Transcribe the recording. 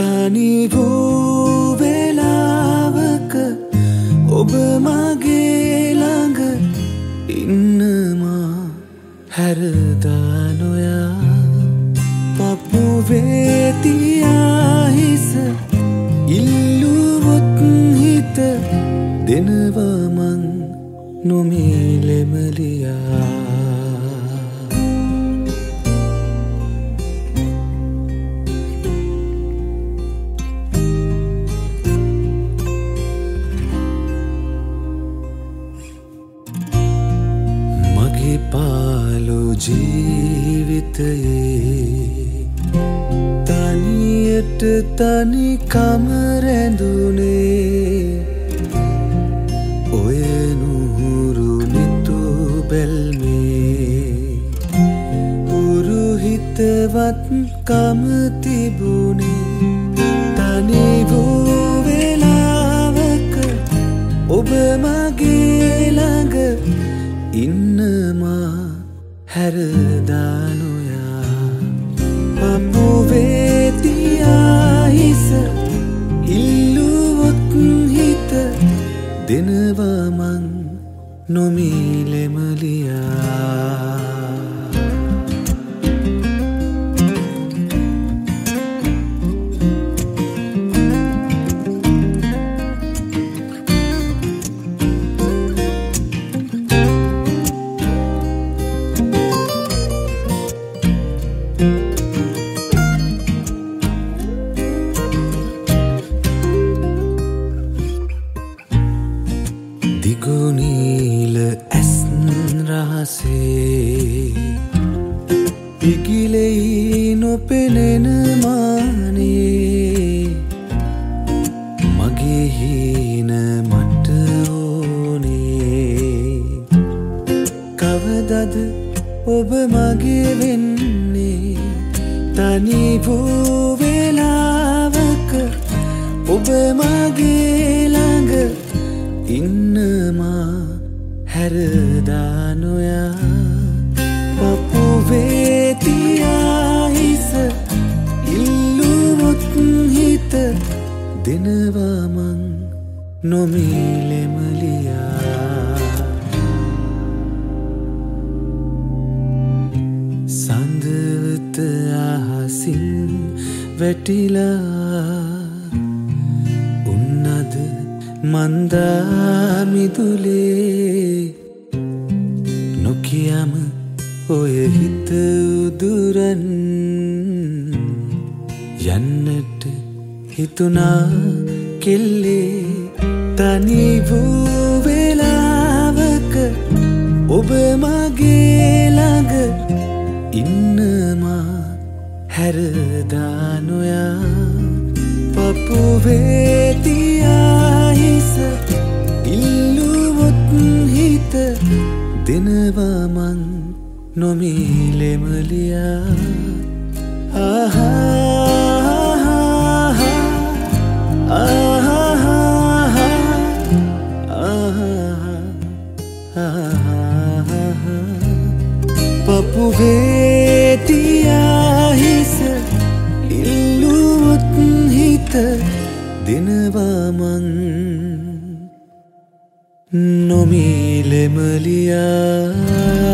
තනි වූ වෙලාවක ඔබ මගේ ළඟ ඉන්නවා හැරදා නොයා පපුවේ තියා හිස ඉල්ලුවොත් හිත දෙනවා මං නොමිලෙමලියා පාලු ජීවිතයේ තනියට තනිකම රැඳුනේ ඔය නුහුරු නිතු බැල්මේ උරු හිතවත් කම තිබුණේ තනි වූ වෙලාවක ඔබ මගේ ළඟ ඉන්නවා හැරදා නොයා පපුවේ තියා හිස ඉල්ලුවොත් හිත දෙනවා මං නොමිලෙමලියා දිගුනීල ඇස් රහසේ පිගිලෙයි නොපෙනෙන මානේ මගේ හීන මට ඕනේ කවදද ඔබ මගේ වෙන්නේ තනි වූ වෙලාවක ඔබ මගේ ළඟ ඉන්නවා හැරදා නොයා පපුවේ තියා හිස ඉල්ලුවොත් හිත දෙනවා මං නොමිලෙමලියා සඳවත අහසින් වැටිලා උන්නද මන්දා මිදුලේ නොකියම ඔය හිත උදුරන් යන්නට හිතුනා කෙල්ලේ තනි වූ වෙලාවක ඔබ මගේ ළඟ ඉන්නවා හැරදා නොයා පපුවේ තියා හිස ඉල්ලුවොත් හිත දෙනවා මං නොමිලෙමලියා පපුවේ තියා හිස ඉල්ලුවොත් හිත දෙනවා මං නොමිලෙමලියා